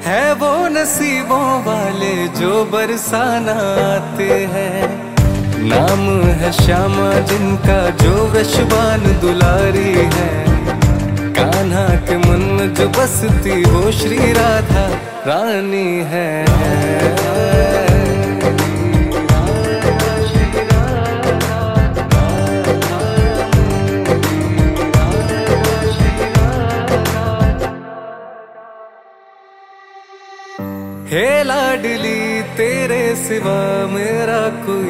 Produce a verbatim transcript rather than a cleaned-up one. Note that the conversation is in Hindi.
है वो नसीबों वाले जो बरसाना आते हैं। नाम है श्यामा जिनका जो विश्वान दुलारी है। कान्हा के मन में जो बसती वो श्री राधा रानी है। हे लाडली तेरे सिवा मेरा कोई